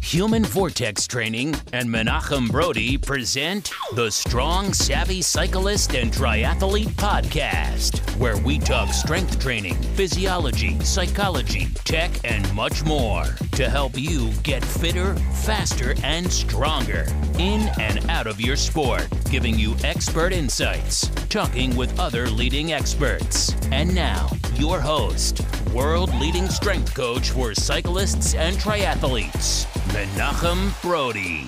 Human Vortex Training and Menachem Brody present the Strong, Savvy Cyclist and Triathlete Podcast, where we talk strength training, physiology, psychology, tech, and much more to help you get fitter, faster, and stronger in and out of your sport, giving you expert insights, talking with other leading experts. And now, your host, world-leading strength coach for cyclists and triathletes, Menachem Brody.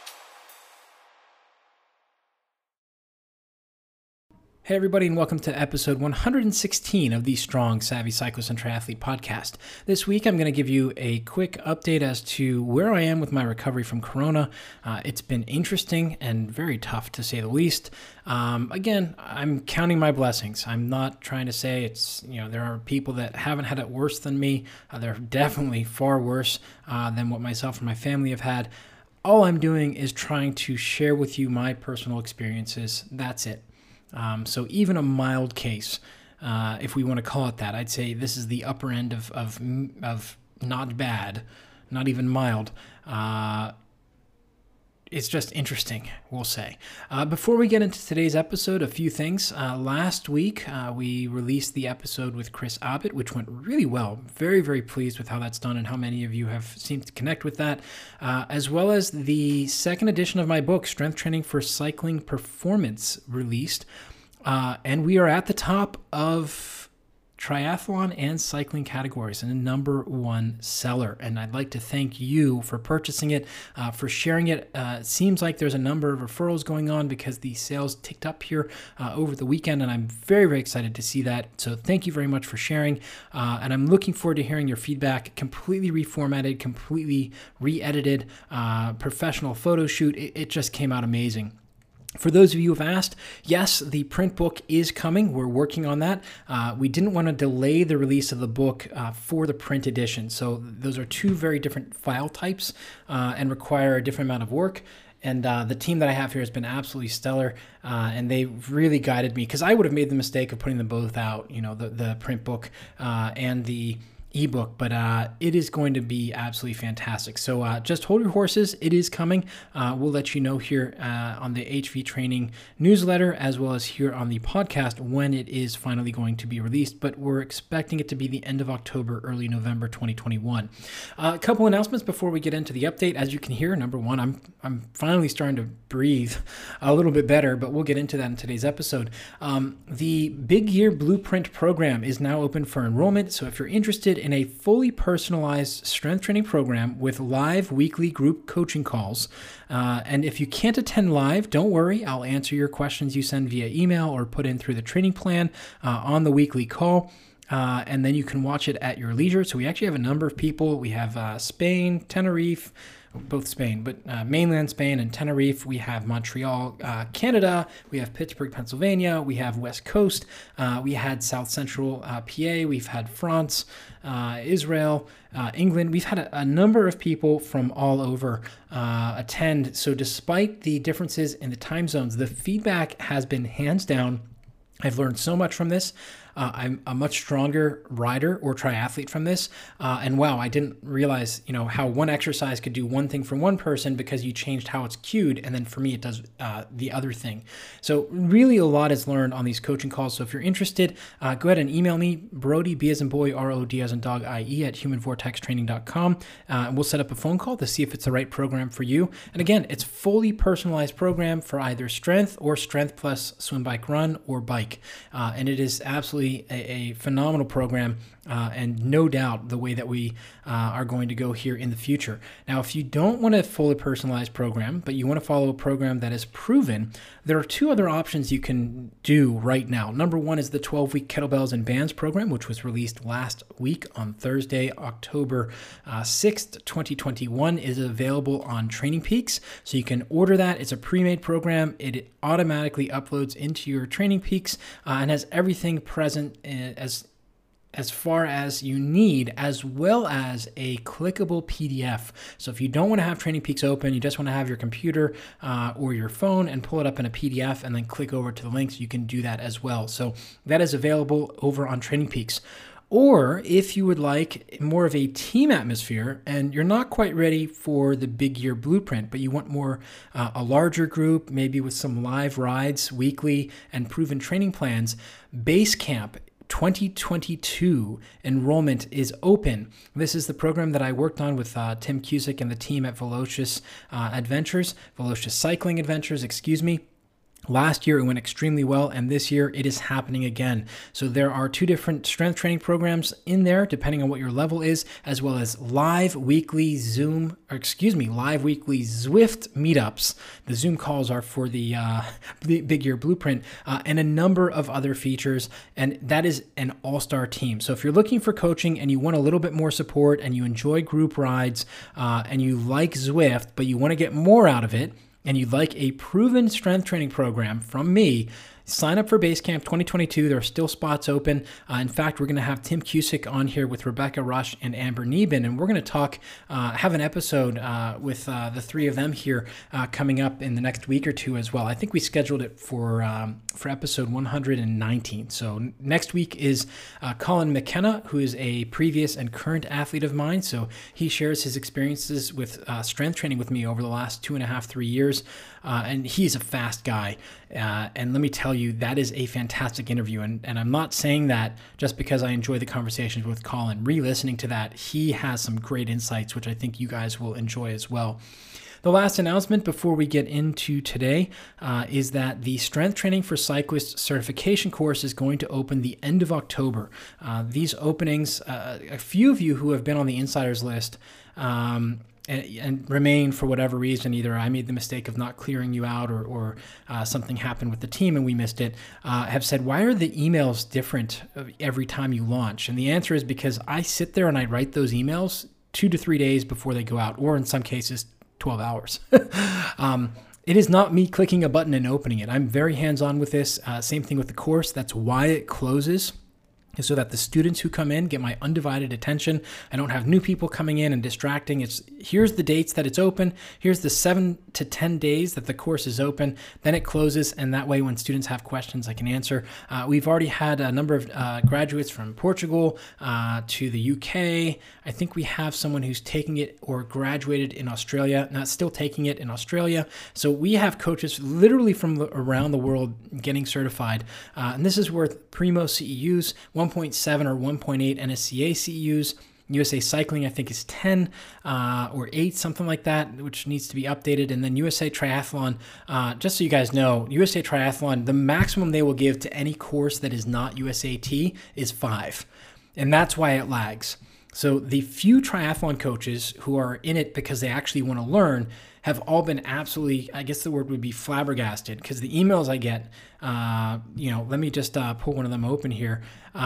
Hey everybody, and welcome to episode 116 of the Strong, Savvy Cyclist and Triathlete Podcast. This week I'm going to give you a quick update as to where I am with my recovery from Corona. It's been interesting and very tough, to say the least. Again, I'm counting my blessings. I'm not trying to say there are people that haven't had it worse than me. They're definitely far worse than what myself and my family have had. All I'm doing is trying to share with you my personal experiences. That's it. So even a mild case, if we want to call it that, I'd say this is the upper end of not bad, not even mild. It's just interesting, we'll say. Before we get into today's episode, a few things. Last week, we released the episode with Chris Abbott, which went really well. Very, very pleased with how that's done and how many of you have seemed to connect with that, as well as the second edition of my book, Strength Training for Cycling Performance, released. And we are at the top of triathlon and cycling categories and a number one seller. And I'd like to thank you for purchasing it, for sharing it. It seems like there's a number of referrals going on because the sales ticked up here over the weekend, and I'm very, very excited to see that. So thank you very much for sharing. And I'm looking forward to hearing your feedback. Completely reformatted, completely re-edited, professional photo shoot. It just came out amazing. For those of you who have asked, yes, the print book is coming. We're working on that. We didn't want to delay the release of the book for the print edition. So those are two very different file types and require a different amount of work. And the team that I have here has been absolutely stellar, and they really guided me, because I would have made the mistake of putting them both out, the print book and the ebook, but it is going to be absolutely fantastic. So just hold your horses. It is coming. We'll let you know here on the HV Training newsletter, as well as here on the podcast, when it is finally going to be released, but we're expecting it to be the end of October, early November 2021. A couple announcements before we get into the update. As you can hear, number one, I'm finally starting to breathe a little bit better, but we'll get into that in today's episode. The Big Year Blueprint program is now open for enrollment, so if you're interested in a fully personalized strength training program with live weekly group coaching calls. And if you can't attend live, don't worry. I'll answer your questions you send via email or put in through the training plan on the weekly call. And then you can watch it at your leisure. So we actually have a number of people. We have Spain, Tenerife, both Spain, but mainland Spain and Tenerife. We have Montreal, Canada. We have Pittsburgh, Pennsylvania. We have West Coast. We had South Central PA. We've had France, Israel, England. We've had a number of people from all over attend. So despite the differences in the time zones, the feedback has been hands down. I've learned so much from this. I'm a much stronger rider or triathlete from this. And wow, I didn't realize, how one exercise could do one thing for one person because you changed how it's cued. And then for me, it does the other thing. So really a lot is learned on these coaching calls. So if you're interested, go ahead and email me, Brody, B as in boy, R-O-D as in dog, I-E at humanvortextraining.com. And we'll set up a phone call to see if it's the right program for you. And again, it's fully personalized program for either strength or strength plus swim, bike, run, or bike. And it is absolutely a phenomenal program, and no doubt the way that we are going to go here in the future. Now, if you don't want a fully personalized program, but you want to follow a program that is proven, there are two other options you can do right now. Number one is the 12-week Kettlebells and Bands program, which was released last week on Thursday, October 6th, 2021, is available on Training Peaks. So you can order that. It's a pre-made program. It automatically uploads into your Training Peaks and has everything present as far as you need, as well as a clickable PDF. So if you don't want to have Training Peaks open, you just want to have your computer or your phone and pull it up in a PDF and then click over to the links, you can do that as well. So that is available over on Training Peaks. Or if you would like more of a team atmosphere and you're not quite ready for the Big Year Blueprint, but you want more a larger group, maybe with some live rides weekly and proven training plans, Basecamp 2022 enrollment is open. This is the program that I worked on with Tim Cusick and the team at Velocious Cycling Adventures, Last year, it went extremely well, and this year, it is happening again. So there are 2 different strength training programs in there, depending on what your level is, as well as live weekly Zwift meetups. The Zoom calls are for the Big Year Blueprint, and a number of other features, and that is an all-star team. So if you're looking for coaching and you want a little bit more support and you enjoy group rides and you like Zwift, but you want to get more out of it, and you'd like a proven strength training program from me, sign up for Basecamp 2022. There are still spots open. In fact, we're going to have Tim Cusick on here with Rebecca Rush and Amber Neben, and we're going to talk, have an episode with the 3 of them here coming up in the next week or 2 as well. I think we scheduled it for episode 119. So next week is Colin McKenna, who is a previous and current athlete of mine. So he shares his experiences with strength training with me over the last 2.5, 3 years. And he's a fast guy. And let me tell you, that is a fantastic interview. And I'm not saying that just because I enjoy the conversations with Colin. Re-listening to that, he has some great insights, which I think you guys will enjoy as well. The last announcement before we get into today is that the Strength Training for Cyclists certification course is going to open the end of October. These openings, a few of you who have been on the insiders list and remain for whatever reason, either I made the mistake of not clearing you out or something happened with the team and we missed it, have said, why are the emails different every time you launch? And the answer is because I sit there and I write those emails 2 to 3 days before they go out, or in some cases, 12 hours. It is not me clicking a button and opening it. I'm very hands-on with this. Same thing with the course. That's why it closes, so that the students who come in get my undivided attention. I don't have new people coming in and distracting. It's here's the dates that it's open. Here's the 7 to 10 days that the course is open. Then it closes, and that way when students have questions, I can answer. We've already had a number of graduates from Portugal to the UK. I think we have someone who's taking it or graduated in Australia, not still taking it in Australia. So we have coaches literally from around the world getting certified. And this is worth Primo CEUs, 1.7 or 1.8 NSCA CEUs. USA Cycling, I think, is 10 or 8, something like that, which needs to be updated. And then USA Triathlon, just so you guys know, USA Triathlon, the maximum they will give to any course that is not USAT is 5. And that's why it lags. So the few triathlon coaches who are in it because they actually want to learn have all been absolutely, I guess the word would be flabbergasted, because the emails I get, let me just pull one of them open here.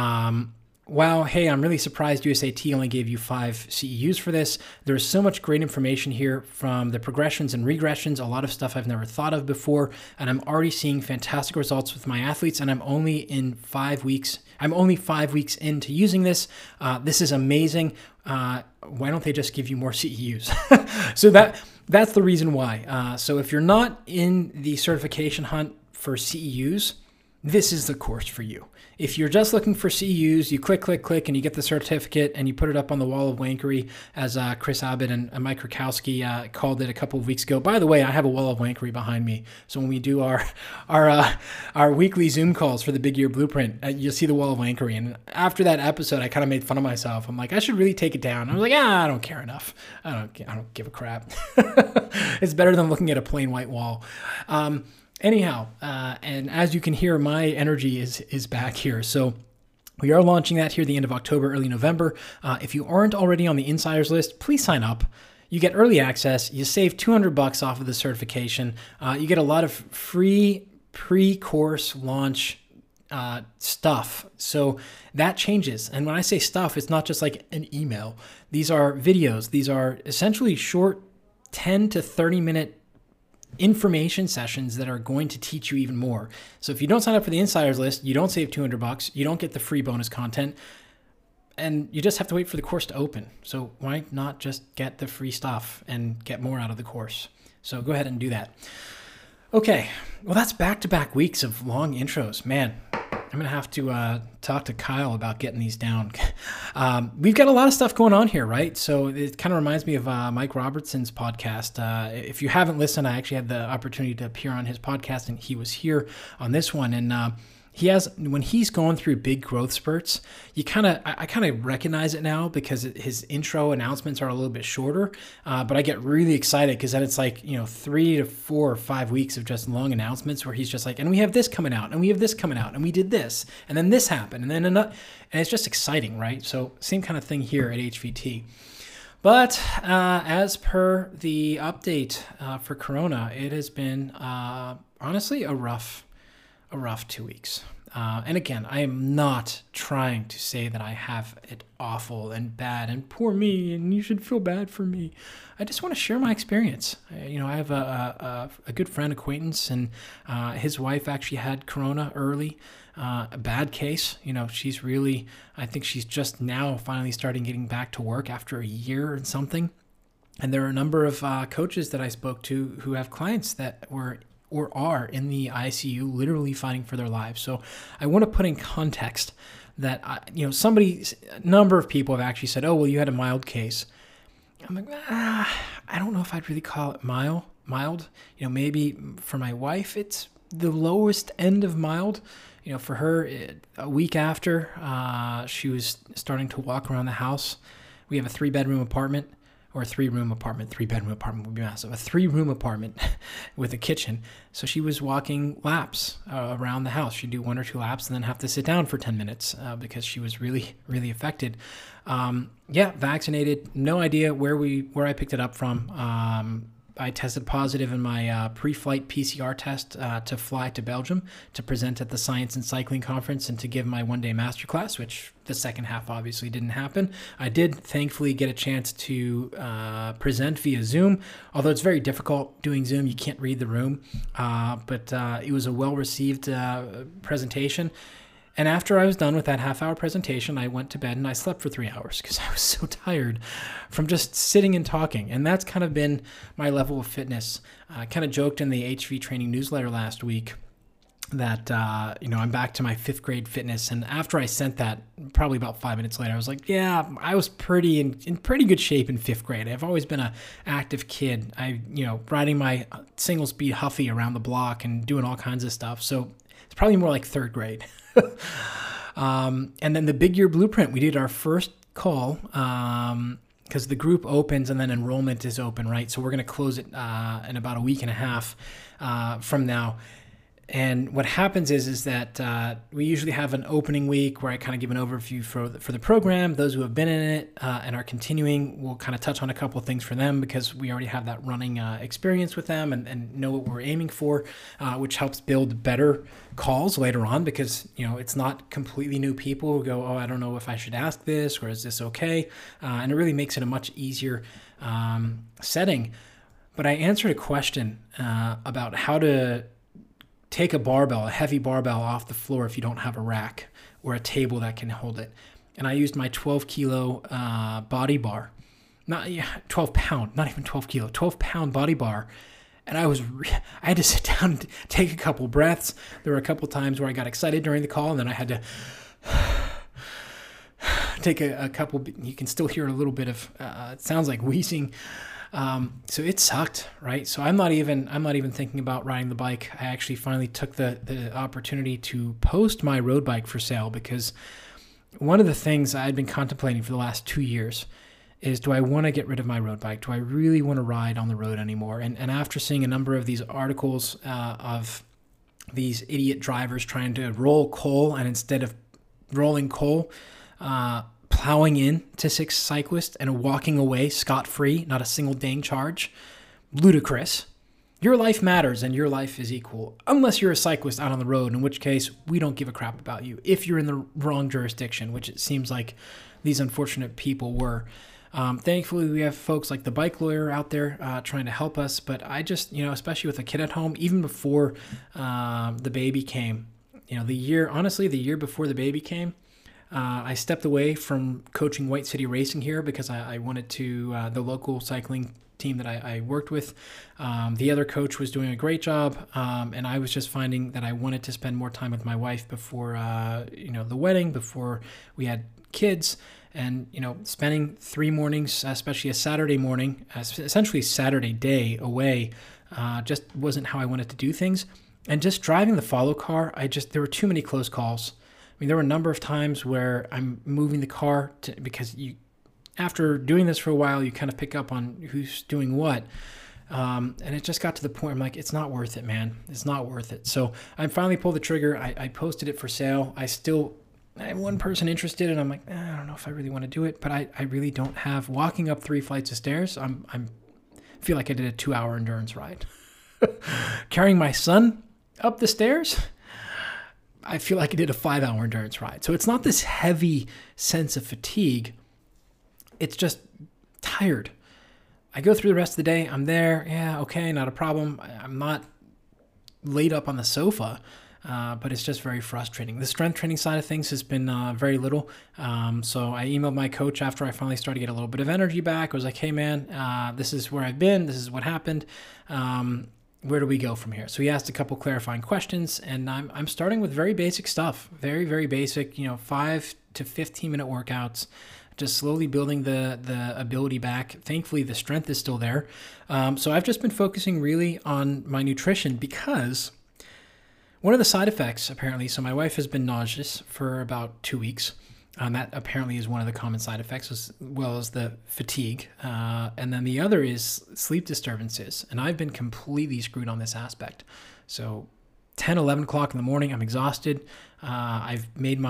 Wow, hey, I'm really surprised USAT only gave you 5 CEUs for this. There's so much great information here from the progressions and regressions, a lot of stuff I've never thought of before, and I'm already seeing fantastic results with my athletes, and I'm only 5 weeks into using this. This is amazing. Why don't they just give you more CEUs? So that's the reason why. So if you're not in the certification hunt for CEUs, this is the course for you. If you're just looking for CEUs, you click, and you get the certificate and you put it up on the wall of wankery, as Chris Abbott and Mike Rakowski called it a couple of weeks ago. By the way, I have a wall of wankery behind me. So when we do our weekly Zoom calls for the Big Year Blueprint, you'll see the wall of wankery. And after that episode, I kind of made fun of myself. I'm like, I should really take it down. I was like, I don't care enough. I don't give a crap. It's better than looking at a plain white wall. Anyhow, and as you can hear, my energy is back here. So we are launching that here at the end of October, early November. If you aren't already on the insiders list, please sign up. You get early access. You save $200 off of the certification. You get a lot of free pre-course launch stuff. So that changes. And when I say stuff, it's not just like an email. These are videos. These are essentially short 10 to 30 minute information sessions that are going to teach you even more. So if you don't sign up for the insiders list, you don't save $200, you don't get the free bonus content, and you just have to wait for the course to open. So why not just get the free stuff and get more out of the course? So go ahead and do that. Okay, well, that's back-to-back weeks of long intros. Man, I'm going to have to talk to Kyle about getting these down. We've got a lot of stuff going on here, right? So it kind of reminds me of Mike Robertson's podcast. If you haven't listened, I actually had the opportunity to appear on his podcast, and he was here on this one. And when he's going through big growth spurts, I kind of recognize it now because his intro announcements are a little bit shorter, but I get really excited because then it's like, 3 to 4 or 5 weeks of just long announcements where he's just like, and we have this coming out, and we have this coming out, and we did this, and then this happened, and then another, and it's just exciting, right? So same kind of thing here at HVT. But as per the update for Corona, it has been honestly a rough 2 weeks. And again, I am not trying to say that I have it awful and bad and poor me and you should feel bad for me. I just want to share my experience. I have a good friend, acquaintance, and his wife actually had Corona early. A bad case. She's really, I think she's just now finally starting getting back to work after a year and something. And there are a number of coaches that I spoke to who have clients that were or are in the ICU literally fighting for their lives. So I want to put in context that, a number of people have actually said, oh, well, you had a mild case. I'm like, I don't know if I'd really call it mild. Maybe for my wife, it's the lowest end of mild. For her, a week after, she was starting to walk around the house. We have a 3-bedroom apartment. Or a 3-bedroom apartment would be massive. A 3-room apartment with a kitchen. So she was walking laps around the house. She'd do 1 or 2 laps and then have to sit down for 10 minutes because she was really, really affected. Vaccinated. No idea where I picked it up from. I tested positive in my pre-flight PCR test to fly to Belgium to present at the Science and Cycling Conference and to give my one-day masterclass, which the second half obviously didn't happen. I did thankfully get a chance to present via Zoom, although it's very difficult doing Zoom. You can't read the room, but it was a well-received presentation. And after I was done with that half-hour presentation, I went to bed and I slept for 3 hours because I was so tired from just sitting and talking. And that's kind of been my level of fitness. I kind of joked in the HV Training newsletter last week that, I'm back to my 5th grade fitness. And after I sent that, probably about 5 minutes later, I was like, yeah, I was in pretty good shape in 5th grade. I've always been an active kid. Riding my single-speed Huffy around the block and doing all kinds of stuff. So it's probably more like 3rd grade. And then the Big Year Blueprint, we did our first call because the group opens and then enrollment is open, right? So we're going to close it in about a week and a half from now. And what happens is that we usually have an opening week where I kind of give an overview for the program. Those who have been in it and are continuing, we'll kind of touch on a couple of things for them because we already have that running experience with them and know what we're aiming for, which helps build better calls later on because, it's not completely new people who go, oh, I don't know if I should ask this or is this okay? And it really makes it a much easier setting. But I answered a question about how to take a heavy barbell off the floor if you don't have a rack or a table that can hold it. And I used my 12 kilo body bar, 12 pound, not even 12 kilo, 12 pound body bar. And I had to sit down and take a couple breaths. There were a couple times where I got excited during the call and then I had to take a couple, you can still hear a little bit of, it sounds like wheezing. So it sucked, right? So I'm not even thinking about riding the bike. I actually finally took the opportunity to post my road bike for sale because one of the things I'd been contemplating for the last 2 years is, do I want to get rid of my road bike? Do I really want to ride on the road anymore? And after seeing a number of these articles of these idiot drivers trying to roll coal and instead of rolling coal, plowing in to 6 cyclists and walking away scot-free, not a single dang charge. Ludicrous. Your life matters and your life is equal, unless you're a cyclist out on the road, in which case we don't give a crap about you if you're in the wrong jurisdiction, which it seems like these unfortunate people were. Thankfully, we have folks like the bike lawyer out there trying to help us, but I just, especially with a kid at home, even before the baby came, the year before the baby came, I stepped away from coaching White City Racing here because I wanted to, the local cycling team that I worked with. The other coach was doing a great job, and I was just finding that I wanted to spend more time with my wife before the wedding, before we had kids. And, spending 3 mornings, especially a Saturday morning, essentially Saturday day away, just wasn't how I wanted to do things. And just driving the follow car, there were too many close calls. I mean, there were a number of times where I'm moving the car because after doing this for a while, you kind of pick up on who's doing what. And it just got to the point, I'm like, it's not worth it, man. It's not worth it. So I finally pulled the trigger. I posted it for sale. I have one person interested, and I'm like, I don't know if I really want to do it, but I really don't have. Walking up 3 flights of stairs, I feel like I did a 2-hour endurance ride. Carrying my son up the stairs, I feel like I did a 5-hour endurance ride. So it's not this heavy sense of fatigue. It's just tired. I go through the rest of the day. I'm there. Yeah, okay, not a problem. I'm not laid up on the sofa. But it's just very frustrating. The strength training side of things has been very little. So I emailed my coach after I finally started to get a little bit of energy back. I was like, hey, man, this is where I've been. This is what happened. Where do we go from here? So he asked a couple clarifying questions, and I'm starting with very basic stuff. Very, very basic, 5 to 15 minute workouts, just slowly building the ability back. Thankfully, the strength is still there. So I've just been focusing really on my nutrition because one of the side effects, apparently, so my wife has been nauseous for about 2 weeks. That apparently is one of the common side effects, as well as the fatigue. And then the other is sleep disturbances. And I've been completely screwed on this aspect. So 10, 11 o'clock in the morning, I'm exhausted. I've made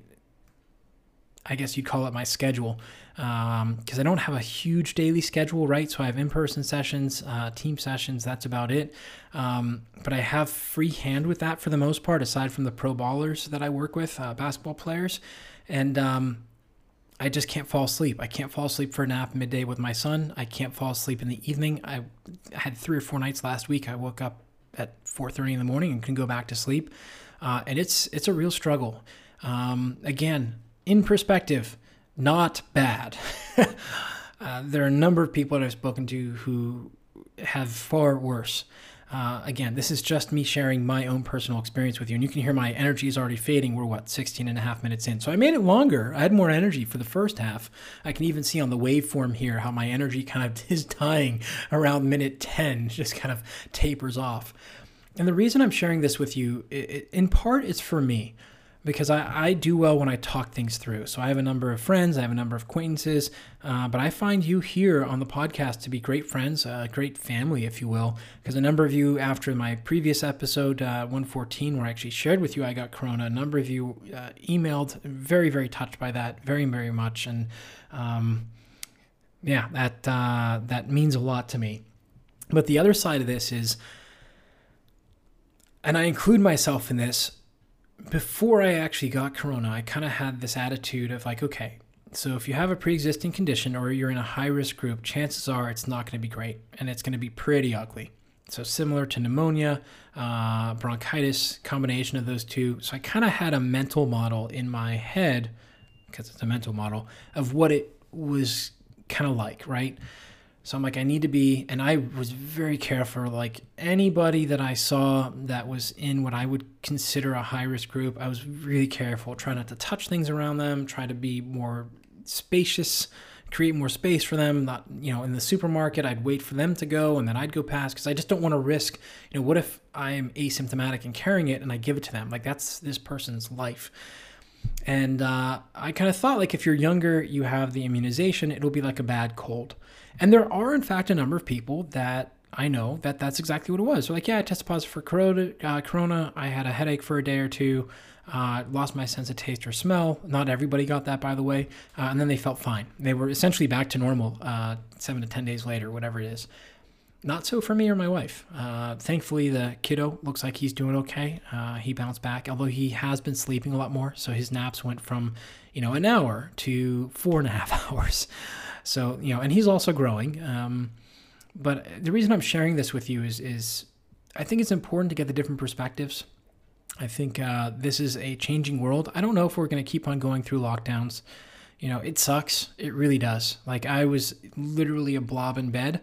I guess you'd call it my schedule, because I don't have a huge daily schedule, right? So I have in-person sessions, team sessions, that's about it. But I have free hand with that for the most part, aside from the pro ballers that I work with, basketball players. And I just can't fall asleep. I can't fall asleep for a nap midday with my son. I can't fall asleep in the evening. I had 3 or 4 nights last week. I woke up at 4:30 in the morning and couldn't go back to sleep. And it's a real struggle. Again, in perspective, not bad. There are a number of people that I've spoken to who have far worse. Again, this is just me sharing my own personal experience with you. And you can hear my energy is already fading. We're 16 and a half minutes in. So I made it longer. I had more energy for the first half. I can even see on the waveform here how my energy kind of is dying around minute 10, just kind of tapers off. And the reason I'm sharing this with you, in part, is for me. Because I do well when I talk things through. So I have a number of friends, I have a number of acquaintances, but I find you here on the podcast to be great friends, great family, if you will. Because a number of you, after my previous episode, 114, where I actually shared with you I got corona, a number of you emailed, very, very touched by that, very, very much. And that means a lot to me. But the other side of this is, and I include myself in this, before I actually got corona, I kind of had this attitude of like, okay, so if you have a pre-existing condition or you're in a high-risk group, chances are it's not going to be great and it's going to be pretty ugly. So similar to pneumonia, bronchitis, combination of those two. So I kind of had a mental model in my head, because it's a mental model, of what it was kind of like, right? So I'm like, I need to be, and I was very careful, like anybody that I saw that was in what I would consider a high-risk group, I was really careful, try not to touch things around them, try to be more spacious, create more space for them. Not, in the supermarket, I'd wait for them to go and then I'd go past, because I just don't want to risk, what if I'm asymptomatic and carrying it and I give it to them? Like, that's this person's life. And I kind of thought, like, if you're younger, you have the immunization, it'll be like a bad cold. And there are, in fact, a number of people that I know that that's exactly what it was. They're like, yeah, I tested positive for corona. I had a headache for a day or two, lost my sense of taste or smell. Not everybody got that, by the way. And then they felt fine. They were essentially back to normal 7 to 10 days later, whatever it is. Not so for me or my wife. Thankfully, the kiddo looks like he's doing okay. He bounced back, although he has been sleeping a lot more. So his naps went from, an hour to 4.5 hours. So, and he's also growing. But the reason I'm sharing this with you is I think it's important to get the different perspectives. I think this is a changing world. I don't know if we're going to keep on going through lockdowns. It sucks. It really does. Like, I was literally a blob in bed.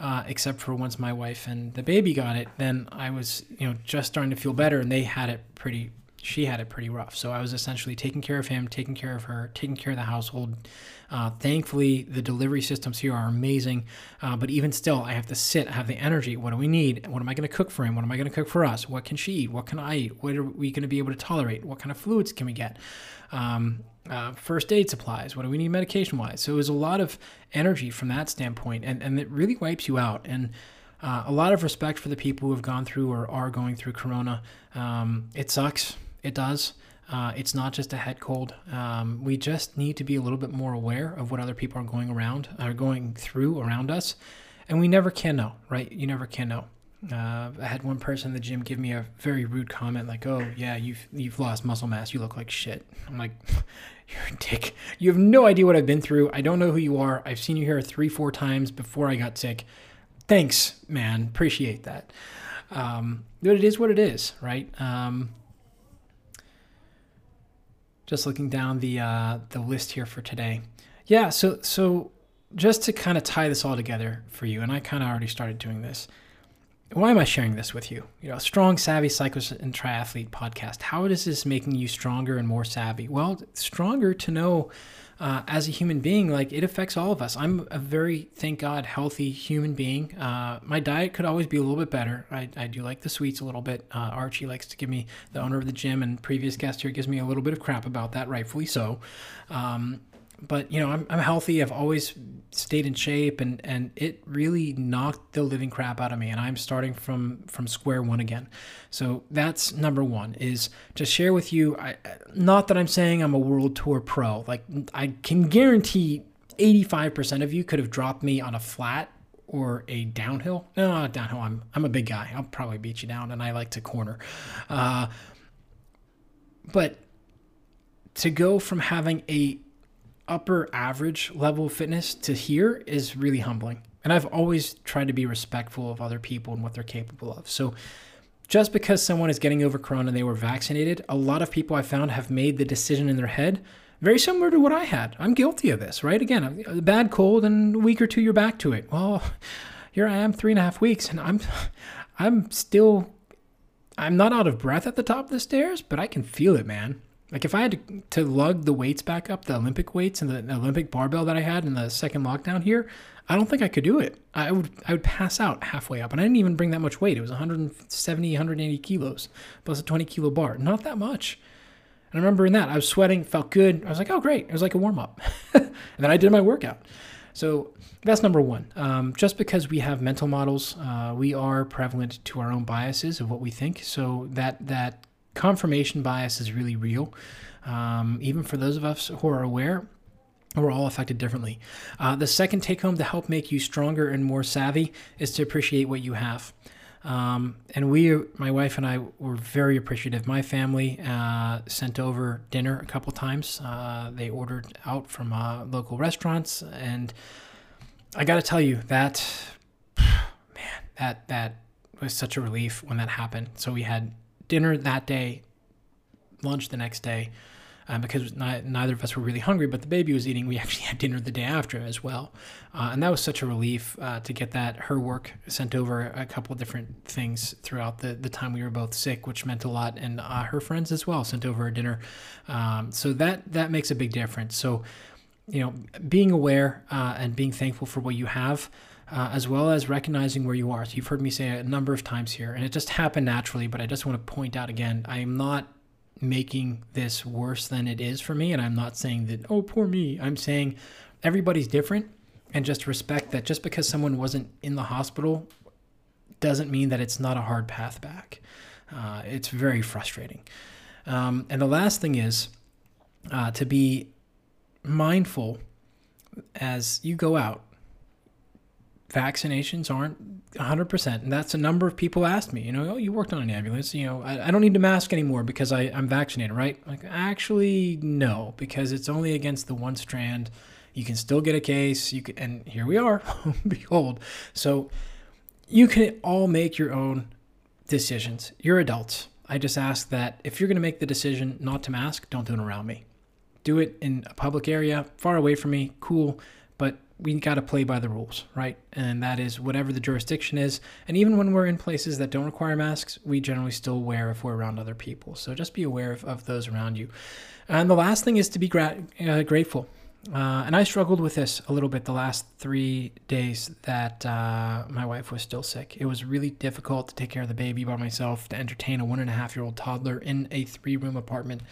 except for once my wife and the baby got it, then I was, just starting to feel better, and she had it pretty rough. So I was essentially taking care of him, taking care of her, taking care of the household. Thankfully, the delivery systems here are amazing. But even still, I have to sit, I have the energy. What do we need? What am I going to cook for him? What am I going to cook for us? What can she eat? What can I eat? What are we going to be able to tolerate? What kind of fluids can we get? First aid supplies. What do we need medication-wise? So it was a lot of energy from that standpoint, and it really wipes you out. And a lot of respect for the people who have gone through or are going through Corona. It sucks. It does. It's not just a head cold. We just need to be a little bit more aware of what other people are going through around us. And we never can know, right? You never can know. I had one person in the gym give me a very rude comment like, "Oh yeah, you've lost muscle mass. You look like shit." I'm like, "You're a dick. You have no idea what I've been through. I don't know who you are. I've seen you here 3-4 times before I got sick. Thanks, man. Appreciate that." But it is what it is, right? Just looking down the list here for today. Yeah, so just to kind of tie this all together for you, and I kind of already started doing this. Why am I sharing this with you? Strong, Savvy Cyclist and Triathlete podcast. How is this making you stronger and more savvy? Well, stronger to know as a human being, like it affects all of us. I'm a very, thank God, healthy human being. My diet could always be a little bit better. I do like the sweets a little bit. Archie likes to give me, the owner of the gym and previous guest here, gives me a little bit of crap about that, rightfully so. But, I'm healthy. I've always stayed in shape, and it really knocked the living crap out of me. And I'm starting from square one again. So that's number one, is to share with you. Not that I'm saying I'm a world tour pro. Like, I can guarantee 85% of you could have dropped me on a flat or a downhill. No, not downhill. I'm a big guy. I'll probably beat you down, and I like to corner. But to go from having a upper average level of fitness to here is really humbling. And I've always tried to be respectful of other people and what they're capable of. So just because someone is getting over Corona and they were vaccinated, a lot of people I found have made the decision in their head very similar to what I had. I'm guilty of this, right? Again, a bad cold, and a week or two you're back to it. Well, here I am 3.5 weeks, and I'm not out of breath at the top of the stairs, but I can feel it, man. Like if I had to lug the weights back up, the Olympic weights and the Olympic barbell that I had in the second lockdown here, I don't think I could do it. I would pass out halfway up. And I didn't even bring that much weight. It was 170, 180 kilos plus a 20 kilo bar. Not that much. And I remember in that, I was sweating, felt good. I was like, oh, great. It was like a warm up. And then I did my workout. So that's number one. Just because we have mental models, we are prevalent to our own biases of what we think. So that confirmation bias is really real. Even for those of us who are aware, we're all affected differently. The second take home to help make you stronger and more savvy is to appreciate what you have. And my wife and I were very appreciative. My family sent over dinner a couple times. They ordered out from local restaurants. And I got to tell you that was such a relief when that happened. So we had dinner that day, lunch the next day, because neither of us were really hungry, but the baby was eating. We actually had dinner the day after as well. And that was such a relief to get that. Her work sent over a couple of different things throughout the time we were both sick, which meant a lot. And her friends as well sent over a dinner. So that makes a big difference. So, being aware and being thankful for what you have, as well as recognizing where you are. So you've heard me say a number of times here, and it just happened naturally, but I just want to point out again, I am not making this worse than it is for me, and I'm not saying that, oh, poor me. I'm saying everybody's different, and just respect that just because someone wasn't in the hospital doesn't mean that it's not a hard path back. It's very frustrating. And the last thing is to be mindful as you go out. Vaccinations aren't 100%. And that's a number of people asked me, oh, you worked on an ambulance. I don't need to mask anymore because I'm vaccinated, right? Like, actually, no, because it's only against the one strand. You can still get a case. And here we are, behold. So you can all make your own decisions. You're adults. I just ask that if you're going to make the decision not to mask, don't do it around me. Do it in a public area, far away from me, cool. But we got to play by the rules, right? And that is whatever the jurisdiction is. And even when we're in places that don't require masks, we generally still wear if we're around other people. So just be aware of those around you. And the last thing is to be grateful. And I struggled with this a little bit the last 3 days that my wife was still sick. It was really difficult to take care of the baby by myself, to entertain a 1.5-year-old toddler in a 3-room apartment.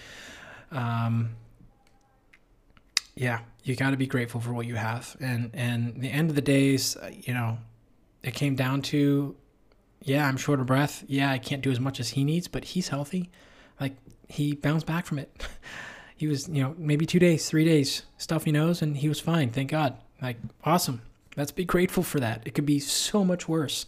Yeah, you got to be grateful for what you have. And the end of the days, it came down to, I'm short of breath. Yeah, I can't do as much as he needs, but he's healthy. Like, he bounced back from it. He was, maybe 2 days, 3 days, stuffy nose, and he was fine. Thank God. Like, awesome. Let's be grateful for that. It could be so much worse.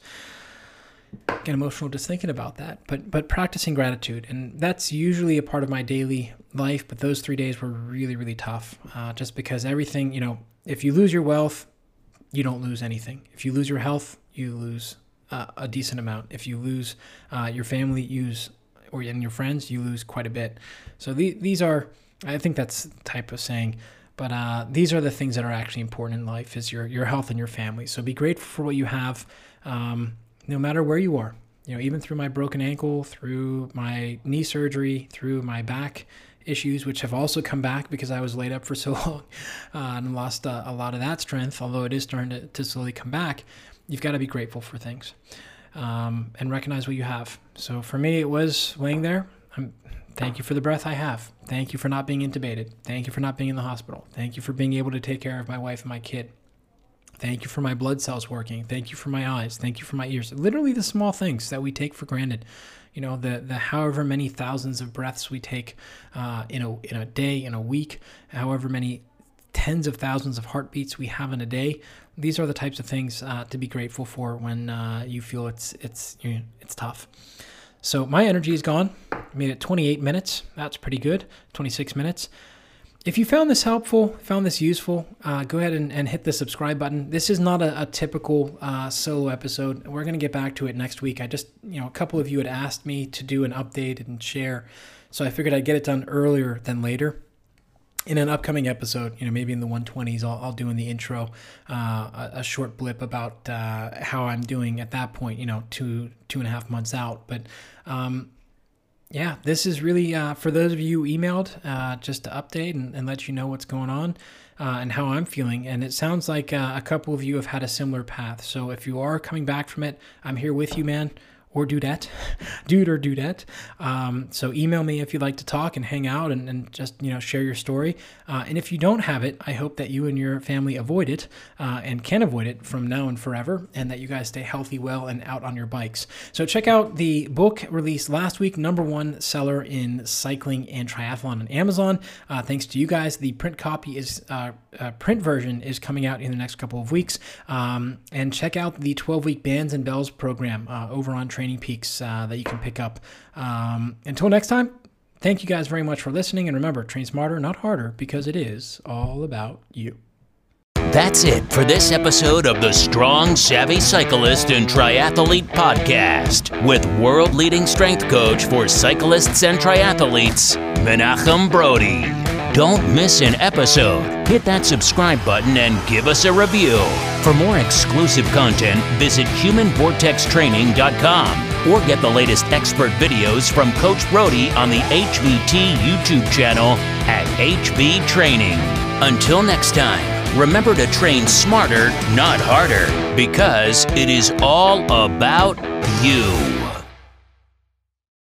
Get emotional just thinking about that, but practicing gratitude, and that's usually a part of my daily life. But those 3 days were really, really tough, just because everything, if you lose your wealth, you don't lose anything. If you lose your health, you lose a decent amount. If you lose your family, and your friends, you lose quite a bit. So these are, I think that's the type of saying, but these are the things that are actually important in life: is your health and your family. So be grateful for what you have. No matter where you are, even through my broken ankle, through my knee surgery, through my back issues, which have also come back because I was laid up for so long and lost a lot of that strength, although it is starting to slowly come back. You've got to be grateful for things and recognize what you have. So for me, it was laying there. Thank you for the breath I have. Thank you for not being intubated. Thank you for not being in the hospital. Thank you for being able to take care of my wife and my kid. Thank you for my blood cells working. Thank you for my eyes. Thank you for my ears. Literally the small things that we take for granted. The however many thousands of breaths we take in a day, in a week, however many tens of thousands of heartbeats we have in a day. These are the types of things to be grateful for when you feel it's tough. So my energy is gone. I made it 28 minutes. That's pretty good. 26 minutes. If you found this helpful, found this useful, go ahead and hit the subscribe button. This is not a typical solo episode. We're going to get back to it next week. A couple of you had asked me to do an update and share, so I figured I'd get it done earlier than later. In an upcoming episode, maybe in the 120s, I'll do in the intro a short blip about how I'm doing at that point, 2.5 months out. But this is really for those of you who emailed, just to update and let you know what's going on and how I'm feeling. And it sounds like a couple of you have had a similar path. So if you are coming back from it, I'm here with you, man. Or dudette, dude or dudette. So email me if you'd like to talk and hang out and just, share your story. And if you don't have it, I hope that you and your family avoid it and can avoid it from now and forever, and that you guys stay healthy, well, and out on your bikes. So check out the book released last week, #1 seller in cycling and triathlon on Amazon. Thanks to you guys. The print copy print version is coming out in the next couple of weeks. And check out the 12-week Bands and Bells program over on Training Peaks that you can pick up. Until next time, thank you guys very much for listening. And remember, train smarter, not harder, because it is all about you. That's it for this episode of the Strong, Savvy Cyclist and Triathlete Podcast with world-leading strength coach for cyclists and triathletes, Menachem Brodie. Don't miss an episode. Hit that subscribe button and give us a review. For more exclusive content, visit humanvortextraining.com or get the latest expert videos from Coach Brodie on the HVT YouTube channel at HV Training. Until next time, remember to train smarter, not harder, because it is all about you.